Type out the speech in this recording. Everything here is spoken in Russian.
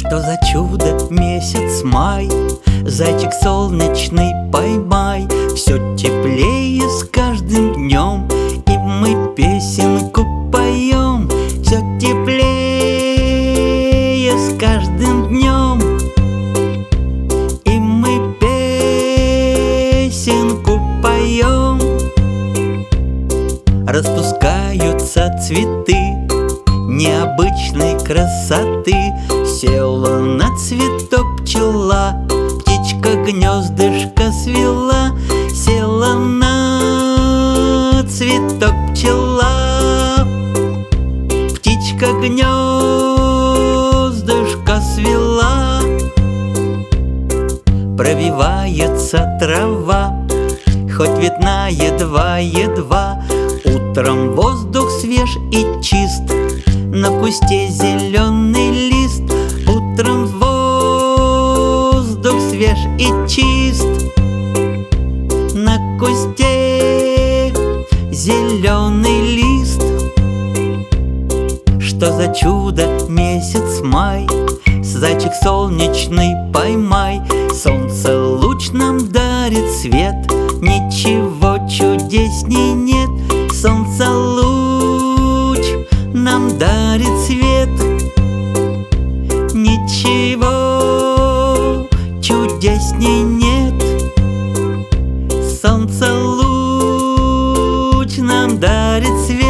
Что за чудо месяц май, зайчик солнечный поймай. Все теплее с каждым днем, и мы песенку поем. Все теплее с каждым днем, и мы песенку поем. Распускаются цветы необычной красоты. Села на цветок пчела, птичка гнездышко свела. Села на цветок пчела, птичка гнездышко свела. Пробивается трава, хоть видна едва-едва. Утром воздух свеж и чист, на кусте зеленый лист. Утром воздух свеж и чист, на кусте зеленый лист. Что за чудо месяц май, зайчик солнечный поймай. Солнце луч нам дарит свет, ничего чудесней нет. Солнце луч нам дарит свет, ничего чудесней нет. Солнце луч нам дарит свет.